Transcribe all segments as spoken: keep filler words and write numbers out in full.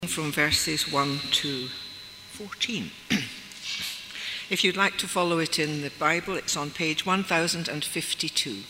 from verses one to fourteen. If you'd like to follow it in the Bible, it's on page one thousand fifty-two.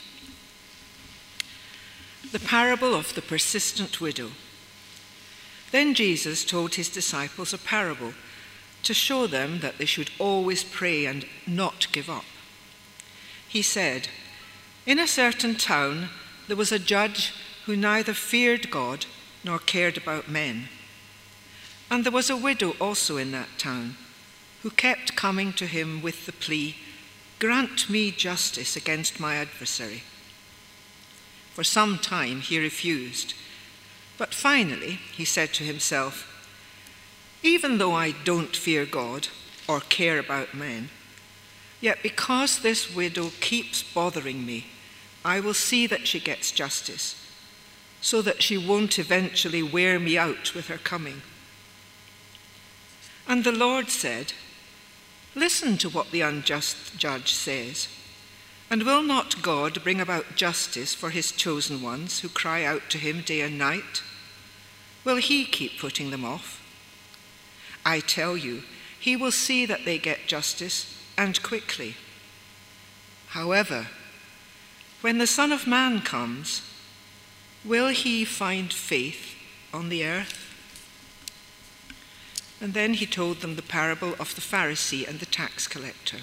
The parable of the persistent widow. Then Jesus told his disciples a parable to show them that they should always pray and not give up. He said, "In a certain town there was a judge who neither feared God nor cared about men. And there was a widow also in that town, who kept coming to him with the plea, 'Grant me justice against my adversary.' For some time he refused, but finally he said to himself, 'Even though I don't fear God or care about men, yet because this widow keeps bothering me, I will see that she gets justice, so that she won't eventually wear me out with her coming.' And the Lord said, 'Listen to what the unjust judge says. And will not God bring about justice for his chosen ones who cry out to him day and night? Will he keep putting them off? I tell you, he will see that they get justice, and quickly. However, when the Son of Man comes, will he find faith on the earth?' And then he told them the parable of the Pharisee and the tax collector.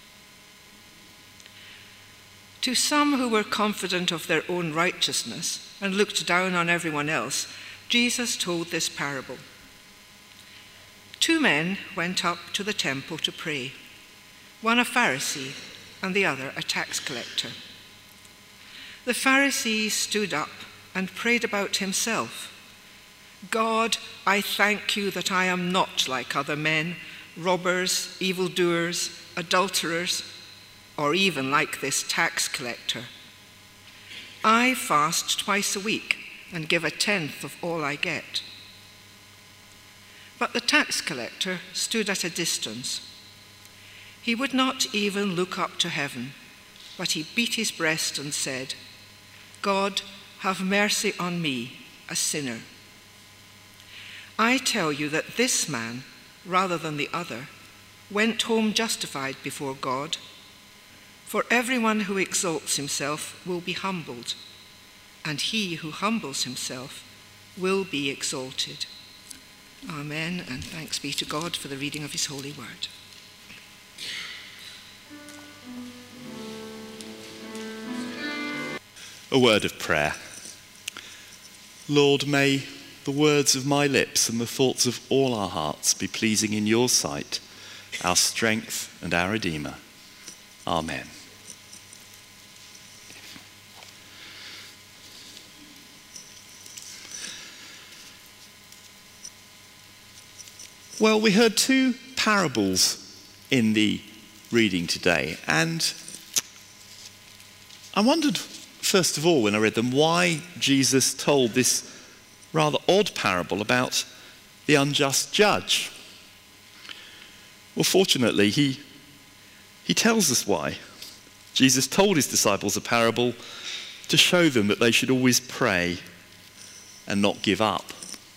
To some who were confident of their own righteousness and looked down on everyone else, Jesus told this parable. Two men went up to the temple to pray, one a Pharisee and the other a tax collector. The Pharisee stood up and prayed about himself. 'God, I thank you that I am not like other men, robbers, evildoers, adulterers, or even like this tax collector. I fast twice a week and give a tenth of all I get.' But the tax collector stood at a distance. He would not even look up to heaven, but he beat his breast and said, 'God, have mercy on me, a sinner.' I tell you that this man, rather than the other, went home justified before God. For everyone who exalts himself will be humbled, and he who humbles himself will be exalted." Amen, and thanks be to God for the reading of his holy word. A word of prayer. Lord, may the words of my lips and the thoughts of all our hearts be pleasing in your sight, our strength and our Redeemer. Amen. Well, we heard two parables in the reading today, and I wondered, first of all, when I read them, why Jesus told this rather odd parable about the unjust judge. Well, fortunately, he, he tells us why. Jesus told his disciples a parable to show them that they should always pray and not give up.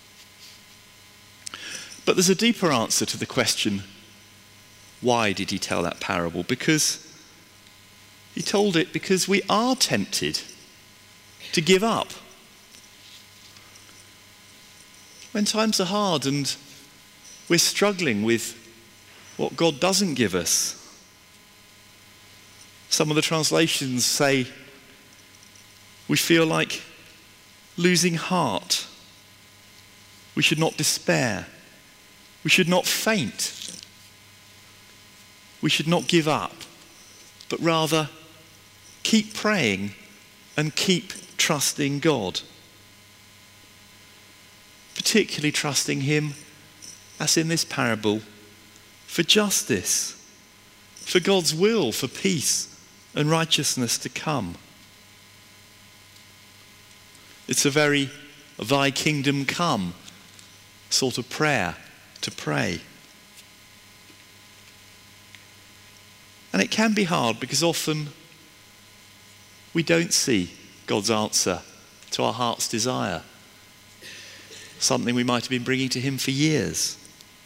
But there's a deeper answer to the question, why did he tell that parable? Because he told it because we are tempted to give up. When times are hard and we're struggling with what God doesn't give us. Some of the translations say we feel like losing heart. We should not despair. We should not faint. We should not give up, but rather keep praying and keep trusting God. Particularly trusting him, as in this parable, for justice, for God's will, for peace and righteousness to come. It's a very thy kingdom come sort of prayer to pray. And it can be hard because often we don't see God's answer to our heart's desire. something we might have been bringing to him for years.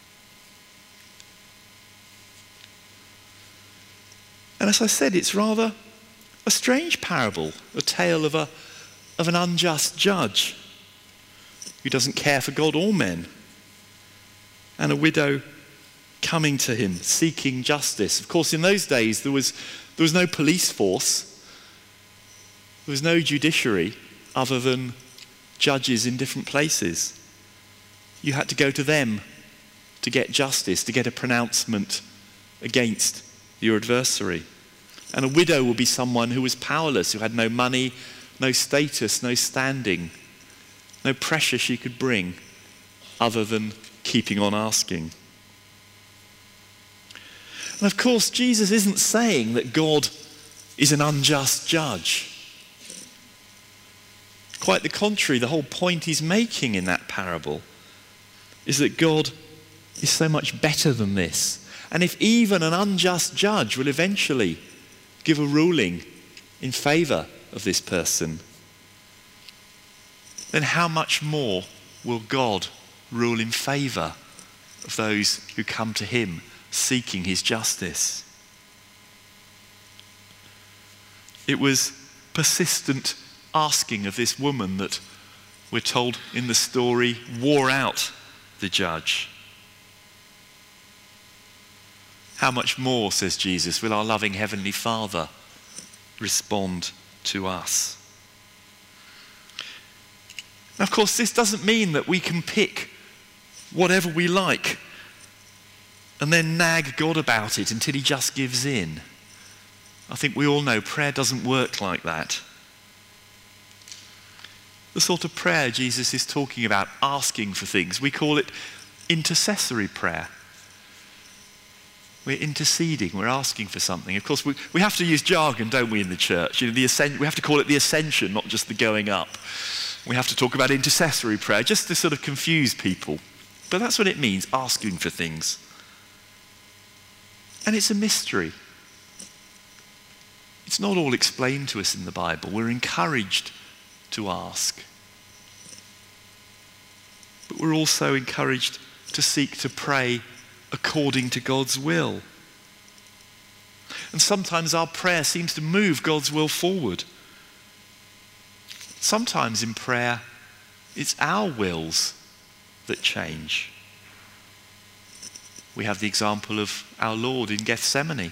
And as I said, it's rather a strange parable, a tale of a of an unjust judge who doesn't care for God or men, and a widow coming to him seeking justice. Of course, in those days there was there was no police force, there was no judiciary other than judges in different places. You had to go to them to get justice, to get a pronouncement against your adversary. And a widow would be someone who was powerless, who had no money, no status, no standing, no pressure she could bring other than keeping on asking. And of course, Jesus isn't saying that God is an unjust judge. Quite the contrary, the whole point he's making in that parable is that God is so much better than this. And if even an unjust judge will eventually give a ruling in favour of this person, then how much more will God rule in favour of those who come to him seeking his justice? It was persistent asking of this woman that we're told in the story wore out the judge. How much more, says Jesus, will our loving Heavenly Father respond to us? Now, of course, this doesn't mean that we can pick whatever we like and then nag God about it until he just gives in. I think we all know prayer doesn't work like that. The sort of prayer Jesus is talking about, asking for things, we call it intercessory prayer. We're interceding, we're asking for something. Of course, we, we have to use jargon, don't we, in the church? You know, the ascent, we have to call it the ascension, not just the going up. We have to talk about intercessory prayer, just to sort of confuse people. But that's what it means, asking for things. And it's a mystery. It's not all explained to us in the Bible. We're encouraged to ask. But we're also encouraged to seek to pray according to God's will. And sometimes our prayer seems to move God's will forward. Sometimes in prayer, it's our wills that change. We have the example of our Lord in Gethsemane,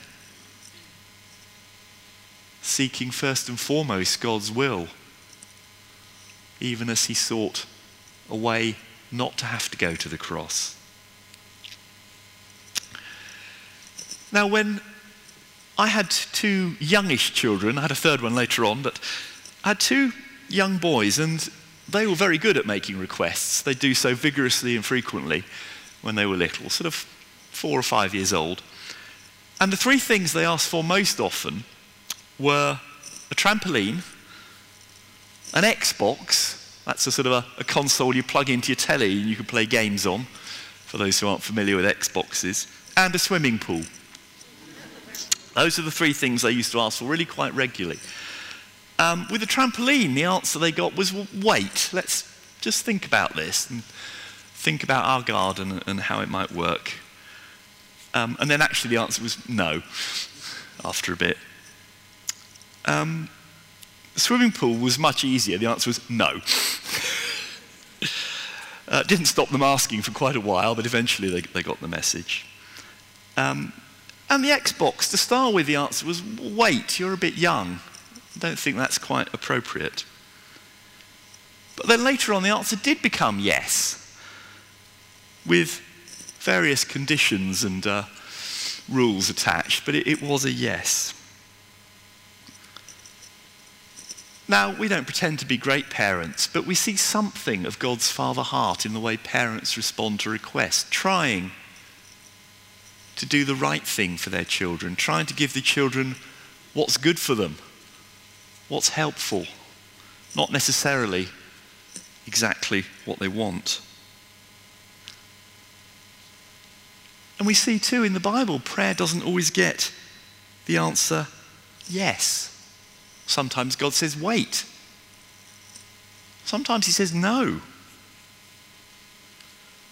seeking first and foremost God's will, even as he sought a way not to have to go to the cross. Now, when I had two youngish children, I had a third one later on, but I had two young boys, and they were very good at making requests. They do so vigorously and frequently when they were little, sort of four or five years old. And the three things they asked for most often were a trampoline, an Xbox, that's a sort of a, a console you plug into your telly and you can play games on, for those who aren't familiar with Xboxes, and a swimming pool. Those are the three things they used to ask for really quite regularly. Um, with the trampoline, the answer they got was, well, wait, let's just think about this and think about our garden and how it might work. Um, and then actually the answer was no, after a bit. Um, the swimming pool was much easier. The answer was no. uh, didn't stop them asking for quite a while, but eventually they, they got the message. Um, and the Xbox, to start with, the answer was, wait, you're a bit young. I don't think that's quite appropriate. But then later on, the answer did become yes, with various conditions and uh, rules attached, but it, it was a yes. Now, we don't pretend to be great parents, but we see something of God's Father heart in the way parents respond to requests, trying to do the right thing for their children, trying to give the children what's good for them, what's helpful, not necessarily exactly what they want. And we see too in the Bible, prayer doesn't always get the answer yes. Sometimes God says wait. Sometimes he says no.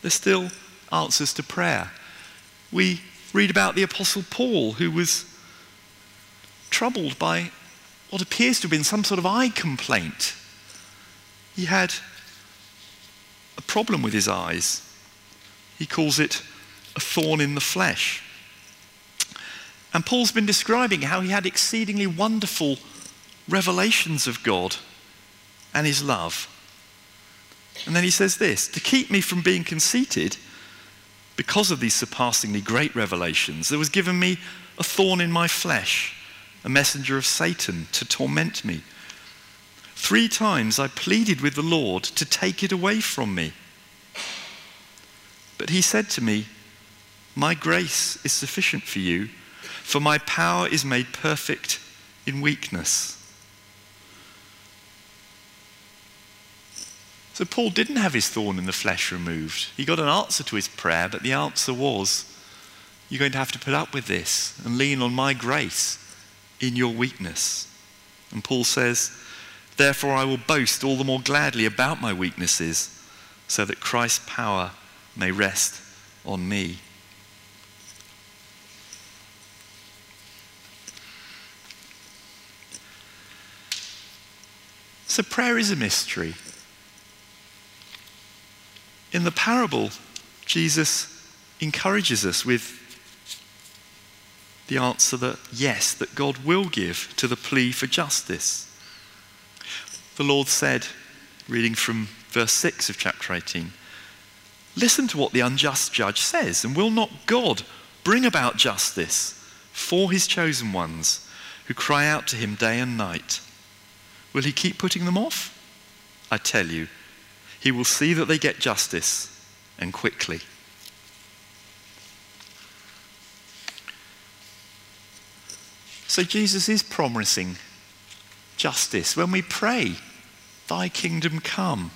There's still answers to prayer. We read about the Apostle Paul, who was troubled by what appears to have been some sort of eye complaint. He had a problem with his eyes. He calls it a thorn in the flesh. And Paul's been describing how he had exceedingly wonderful revelations of God and his love. And then he says this: to keep me from being conceited, because of these surpassingly great revelations, there was given me a thorn in my flesh, a messenger of Satan to torment me. Three times I pleaded with the Lord to take it away from me. But he said to me, my grace is sufficient for you, for my power is made perfect in weakness. So Paul didn't have his thorn in the flesh removed. He got an answer to his prayer, but the answer was, you're going to have to put up with this and lean on my grace in your weakness. And Paul says, therefore I will boast all the more gladly about my weaknesses, so that Christ's power may rest on me. So prayer is a mystery. In the parable, Jesus encourages us with the answer that yes, that God will give to the plea for justice. The Lord said, reading from verse six of chapter eighteen, listen to what the unjust judge says, and will not God bring about justice for his chosen ones who cry out to him day and night? Will he keep putting them off? I tell you, he will see that they get justice, and quickly. So Jesus is promising justice when we pray, thy kingdom come.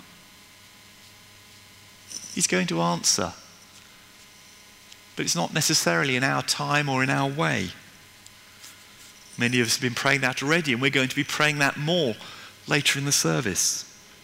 He's going to answer. But it's not necessarily in our time or in our way. Many of us have been praying that already, and we're going to be praying that more later in the service.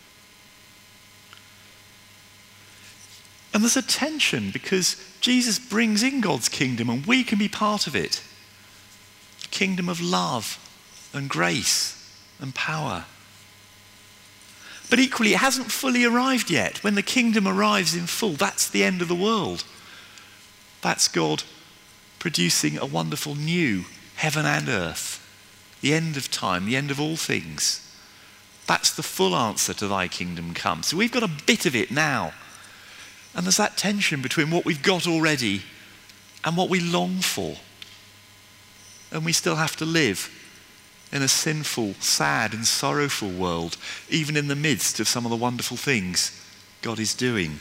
And there's a tension because Jesus brings in God's kingdom and we can be part of it. A kingdom of love and grace and power. But equally, it hasn't fully arrived yet. When the kingdom arrives in full, that's the end of the world. That's God producing a wonderful new heaven and earth. The end of time, the end of all things. That's the full answer to thy kingdom come. So we've got a bit of it now. And there's that tension between what we've got already and what we long for. And we still have to live in a sinful, sad and sorrowful world, even in the midst of some of the wonderful things God is doing.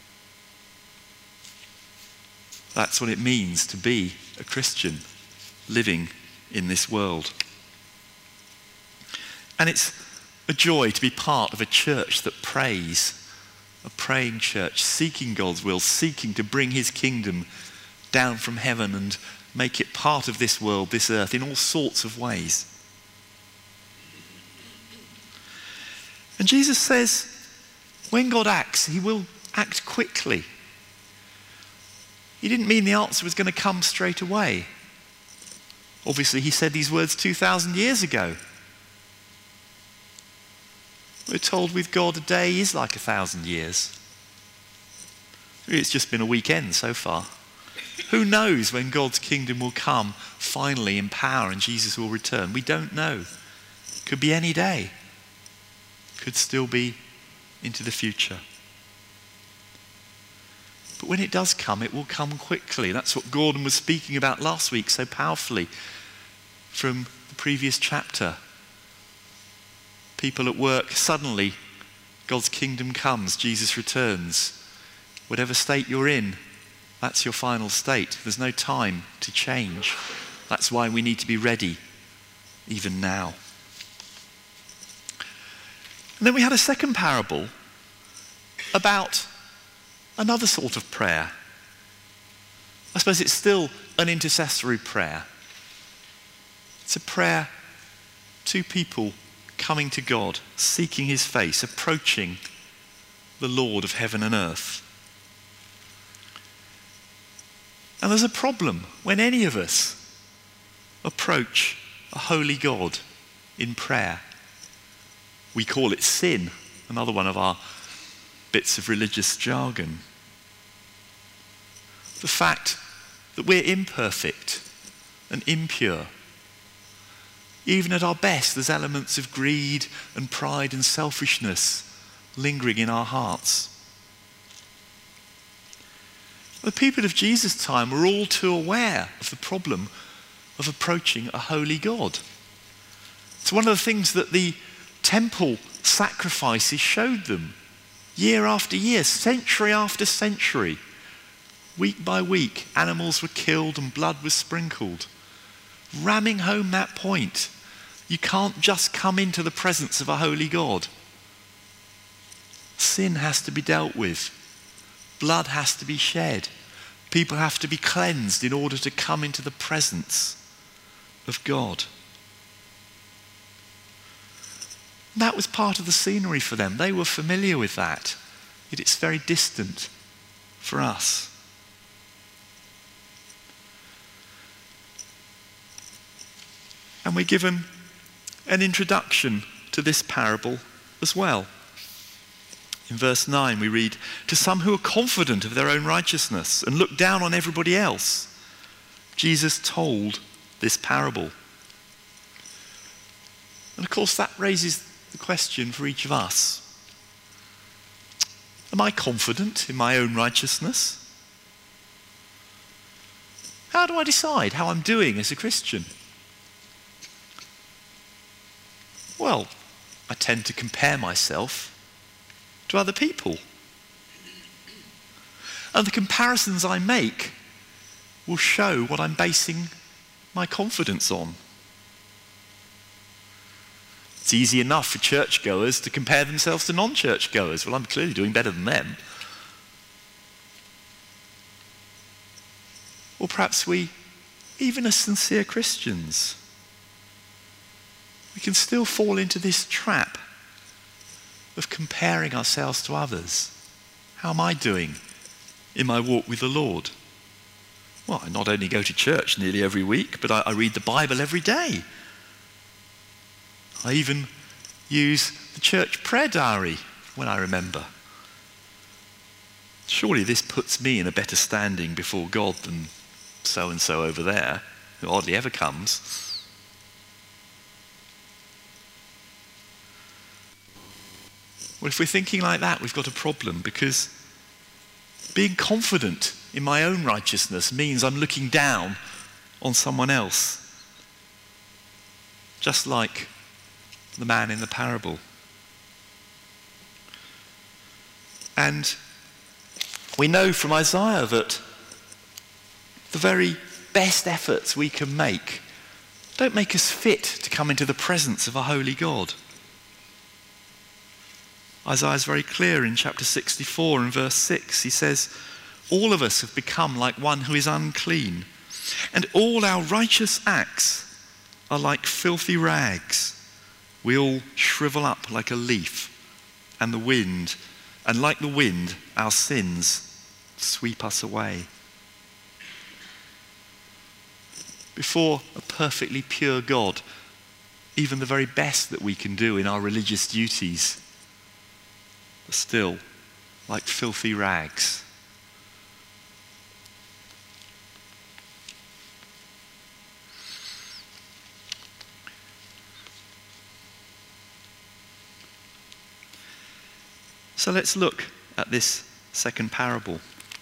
That's what it means to be a Christian, living in this world. And it's a joy to be part of a church that prays. A praying church, seeking God's will, seeking to bring his kingdom down from heaven and make it part of this world, this earth, in all sorts of ways. And Jesus says, when God acts, he will act quickly. He didn't mean the answer was going to come straight away. Obviously, he said these words two thousand years ago. We're told with God a day is like a thousand years. It's just been a weekend so far. Who knows when God's kingdom will come finally in power and Jesus will return? We don't know. Could be any day. Could still be into the future. But when it does come, it will come quickly. That's what Gordon was speaking about last week so powerfully from the previous chapter. People at work, suddenly God's kingdom comes, Jesus returns. Whatever state you're in, that's your final state. There's no time to change. That's why we need to be ready, even now. And then we had a second parable about another sort of prayer. I suppose it's still an intercessory prayer. It's a prayer to people coming to God, seeking his face, approaching the Lord of heaven and earth. And there's a problem when any of us approach a holy God in prayer. We call it sin, another one of our bits of religious jargon. The fact that we're imperfect and impure. Even at our best, there's elements of greed and pride and selfishness lingering in our hearts. The people of Jesus' time were all too aware of the problem of approaching a holy God. It's one of the things that the temple sacrifices showed them. Year after year, century after century, week by week, animals were killed and blood was sprinkled, ramming home that point. You can't just come into the presence of a holy God. Sin has to be dealt with. Blood has to be shed. People have to be cleansed in order to come into the presence of God. That was part of the scenery for them. They were familiar with that. Yet it's very distant for us. And we're given an introduction to this parable as well. In verse nine we read, "To some who are confident of their own righteousness and look down on everybody else, Jesus told this parable." And of course that raises the question for each of us. Am I confident in my own righteousness? How do I decide how I'm doing as a Christian? Well, I tend to compare myself to other people. And the comparisons I make will show what I'm basing my confidence on. It's easy enough for churchgoers to compare themselves to non-churchgoers. Well, I'm clearly doing better than them. Or perhaps we, even as sincere Christians, we can still fall into this trap of comparing ourselves to others. How am I doing in my walk with the Lord? Well, I not only go to church nearly every week, but I, I read the Bible every day. I even use the church prayer diary when I remember. Surely this puts me in a better standing before God than so-and-so over there, who hardly ever comes. Well, if we're thinking like that, we've got a problem, because being confident in my own righteousness means I'm looking down on someone else. Just like the man in the parable. And we know from Isaiah that the very best efforts we can make don't make us fit to come into the presence of a holy God. Isaiah is very clear in chapter sixty-four and verse six. He says, "All of us have become like one who is unclean, and all our righteous acts are like filthy rags. We all shrivel up like a leaf, and the wind, and like the wind, our sins sweep us away." Before a perfectly pure God, even the very best that we can do in our religious duties are still like filthy rags. So let's look at this second parable.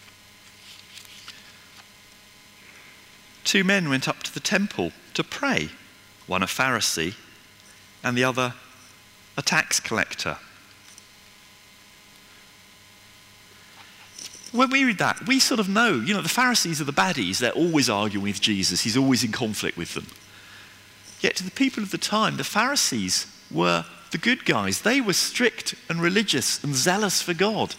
Two men went up to the temple to pray, one a Pharisee and the other a tax collector. When we read that, we sort of know, you know, the Pharisees are the baddies. They're always arguing with Jesus. He's always in conflict with them. Yet to the people of the time, the Pharisees were the good guys. They were strict and religious and zealous for God.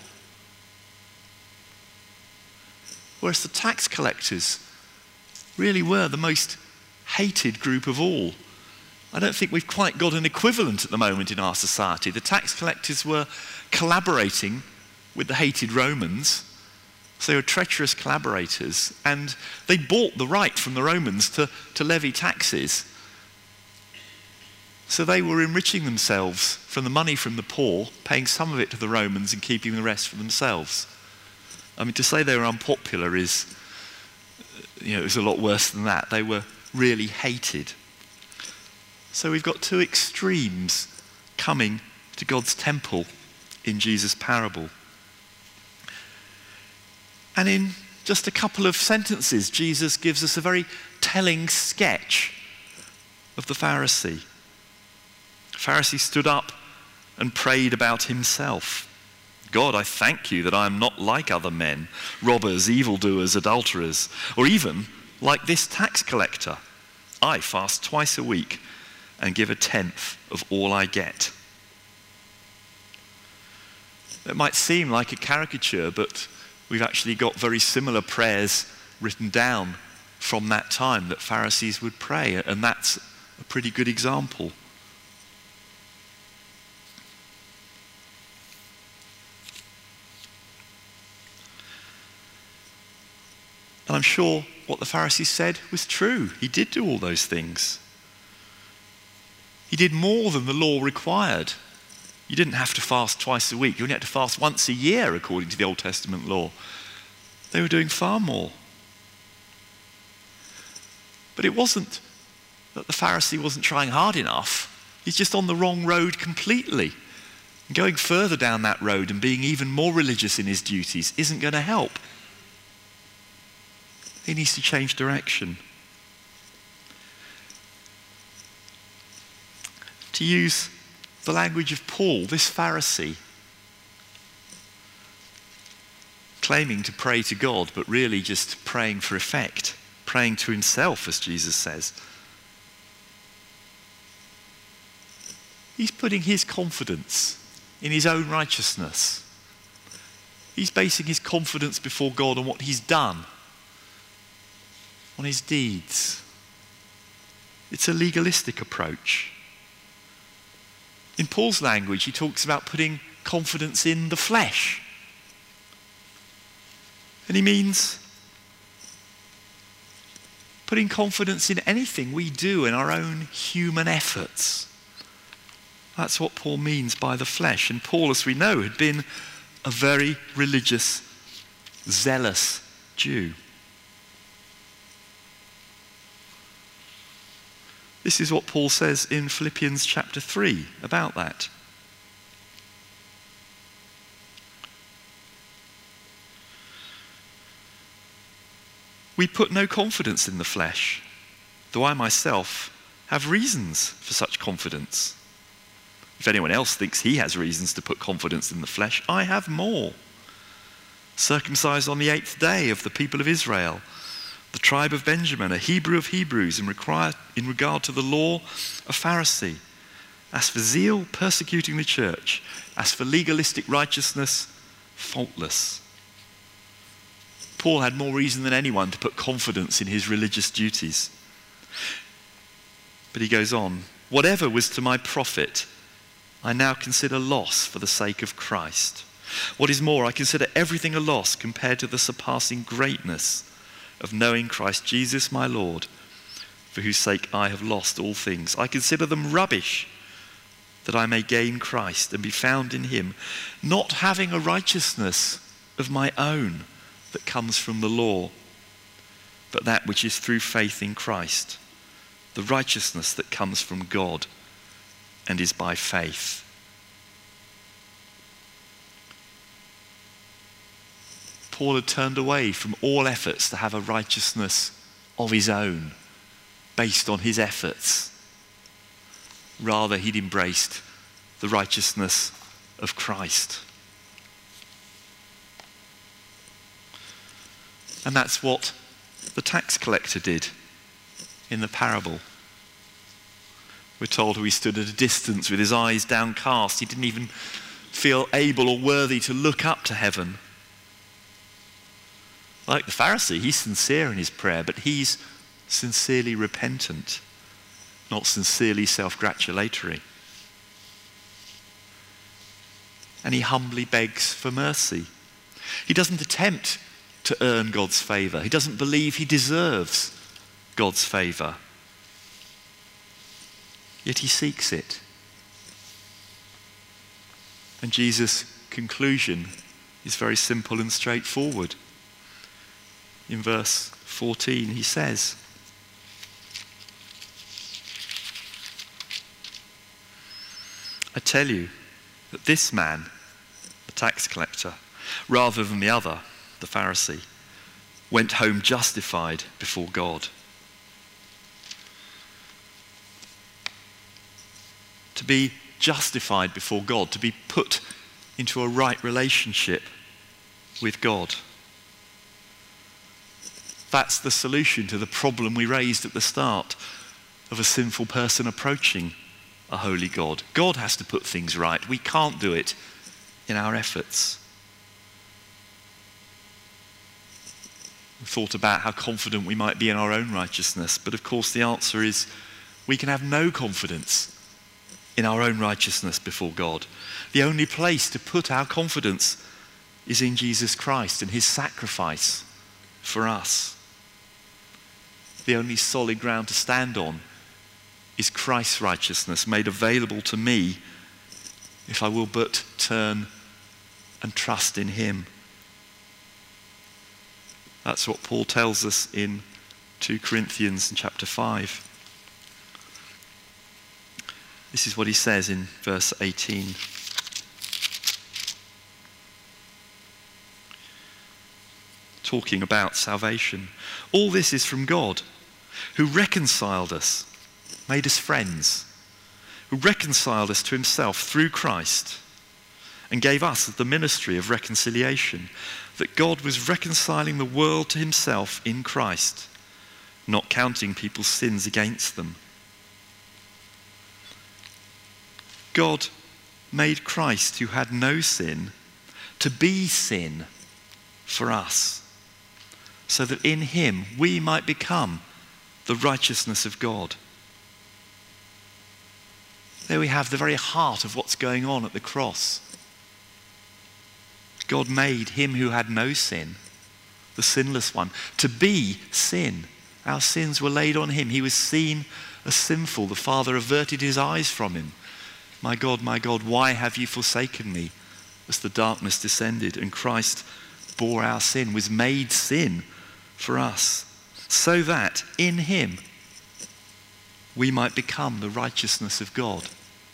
Whereas the tax collectors really were the most hated group of all. I don't think we've quite got an equivalent at the moment in our society. The tax collectors were collaborating with the hated Romans So they were treacherous collaborators, and they bought the right from the Romans to, to levy taxes. So they were enriching themselves from the money from the poor, paying some of it to the Romans and keeping the rest for themselves. I mean, to say they were unpopular is, you know, it was a lot worse than that. They were really hated. So we've got two extremes coming to God's temple in Jesus' parable. And in just a couple of sentences, Jesus gives us a very telling sketch of the Pharisee. The Pharisee stood up and prayed about himself. God, I thank you that I am not like other men, robbers, evildoers, adulterers, or even like this tax collector. I fast twice a week and give a tenth of all I get. It might seem like a caricature, but we've actually got very similar prayers written down from that time that Pharisees would pray, and that's a pretty good example. And I'm sure what the Pharisee said was true. He did do all those things. He did more than the law required. You didn't have to fast twice a week. You only had to fast once a year according to the Old Testament law. They were doing far more. But it wasn't that the Pharisee wasn't trying hard enough. He's just on the wrong road completely. And going further down that road and being even more religious in his duties isn't going to help. He needs to change direction. To use the language of Paul, this Pharisee, claiming to pray to God, but really just praying for effect, praying to himself, as Jesus says. He's putting his confidence in his own righteousness. He's basing his confidence before God on what he's done, on his deeds. It's a legalistic approach. In Paul's language, he talks about putting confidence in the flesh. And he means putting confidence in anything we do in our own human efforts. That's what Paul means by the flesh. And Paul, as we know, had been a very religious, zealous Jew. This is what Paul says in Philippians chapter three about that. We put no confidence in the flesh, though I myself have reasons for such confidence. If anyone else thinks he has reasons to put confidence in the flesh, I have more. Circumcised on the eighth day of the people of Israel, the tribe of Benjamin, a Hebrew of Hebrews, in, require, in regard to the law, a Pharisee. As for zeal, persecuting the church. As for legalistic righteousness, faultless. Paul had more reason than anyone to put confidence in his religious duties. But he goes on, whatever was to my profit, I now consider loss for the sake of Christ. What is more, I consider everything a loss compared to the surpassing greatness of knowing Christ Jesus my Lord, for whose sake I have lost all things. I consider them rubbish, that I may gain Christ and be found in him, not having a righteousness of my own that comes from the law, but that which is through faith in Christ, the righteousness that comes from God and is by faith. Paul had turned away from all efforts to have a righteousness of his own based on his efforts. Rather, he'd embraced the righteousness of Christ. And that's what the tax collector did in the parable. We're told he stood at a distance with his eyes downcast. He didn't even feel able or worthy to look up to heaven. Like the Pharisee, he's sincere in his prayer, but he's sincerely repentant, not sincerely self-gratulatory. And he humbly begs for mercy. He doesn't attempt to earn God's favour. He doesn't believe he deserves God's favour. Yet he seeks it. And Jesus' conclusion is very simple and straightforward. In verse fourteen, he says, I tell you that this man, the tax collector, rather than the other, the Pharisee, went home justified before God. To be justified before God, to be put into a right relationship with God. That's the solution to the problem we raised at the start of a sinful person approaching a holy God. God has to put things right. We can't do it in our efforts. We thought about how confident we might be in our own righteousness, but of course the answer is we can have no confidence in our own righteousness before God. The only place to put our confidence is in Jesus Christ and his sacrifice for us. The only solid ground to stand on is Christ's righteousness made available to me if I will but turn and trust in him. That's what Paul tells us in Second Corinthians in chapter five. This is what he says in verse eighteen. Talking about salvation. All this is from God, who reconciled us, made us friends, who reconciled us to himself through Christ, and gave us the ministry of reconciliation, that God was reconciling the world to himself in Christ, not counting people's sins against them. God made Christ, who had no sin, to be sin for us, so that in him we might become the righteousness of God. There we have the very heart of what's going on at the cross. God made him who had no sin, the sinless one, to be sin. Our sins were laid on him. He was seen as sinful. The Father averted his eyes from him. My God, my God, why have you forsaken me? As the darkness descended, and Christ bore our sin, was made sin for us, so that in him we might become the righteousness of God.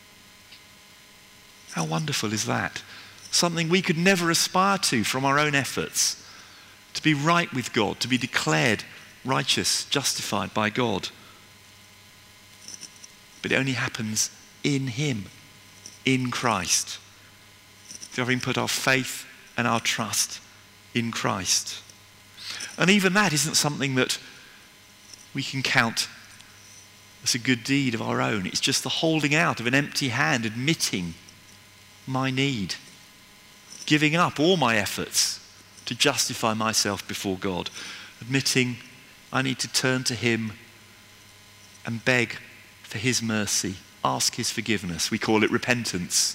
How wonderful is that? Something we could never aspire to from our own efforts. To be right with God, to be declared righteous, justified by God. But it only happens in him, in Christ. Through having put our faith and our trust in Christ. And even that isn't something that we can count as a good deed of our own. It's just the holding out of an empty hand, admitting my need, giving up all my efforts to justify myself before God, admitting I need to turn to him and beg for his mercy, ask his forgiveness. We call it repentance.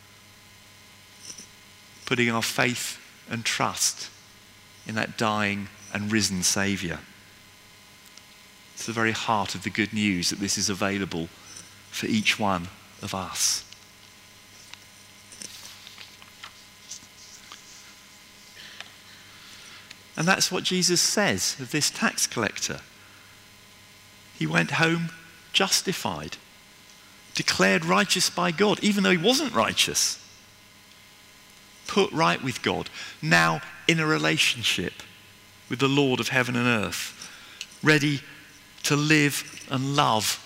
Putting our faith and trust in that dying and risen Saviour. It's the very heart of the good news that this is available for each one of us. And that's what Jesus says of this tax collector. He went home justified, declared righteous by God, even though he wasn't righteous. Put right with God, now in a relationship with the Lord of heaven and earth, ready to live and love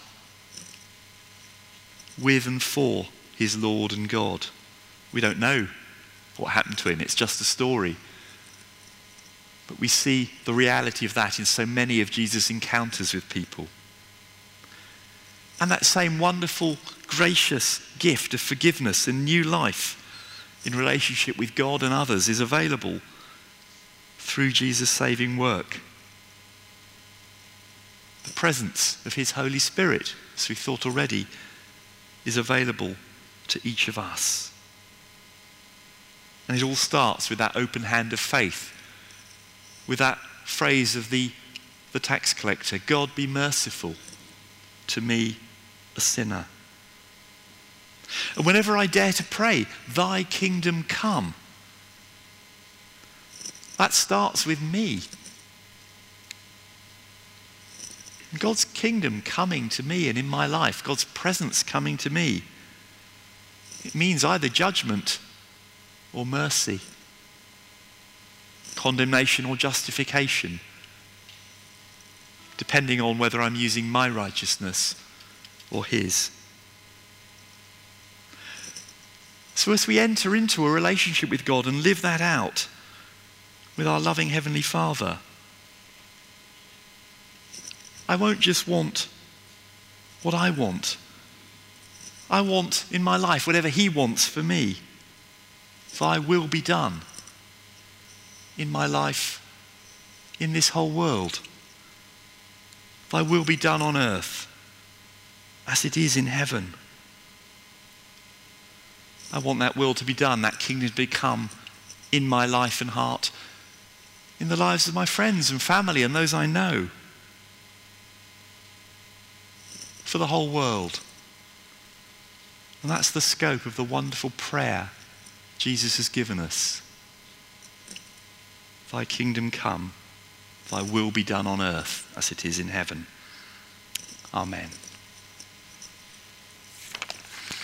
with and for his Lord and God. We don't know what happened to him, it's just a story. But we see the reality of that in so many of Jesus' encounters with people. And that same wonderful, gracious gift of forgiveness and new life in relationship with God and others is available through Jesus' saving work. The presence of his Holy Spirit, as we thought already, is available to each of us. And it all starts with that open hand of faith with that phrase of the, the tax collector, God be merciful to me, a sinner. And whenever I dare to pray, thy kingdom come, that starts with me. God's kingdom coming to me and in my life, God's presence coming to me, it means either judgment or mercy, condemnation or justification, depending on whether I'm using my righteousness or his. So as we enter into a relationship with God and live that out with our loving Heavenly Father, I won't just want what I want. I want in my life whatever he wants for me. Thy will be done in my life, in this whole world. Thy will be done on earth as it is in heaven. I want that will to be done, that kingdom to become in my life and heart, in the lives of my friends and family and those I know, for the whole world. And that's the scope of the wonderful prayer Jesus has given us. Thy kingdom come, thy will be done on earth as it is in heaven. Amen.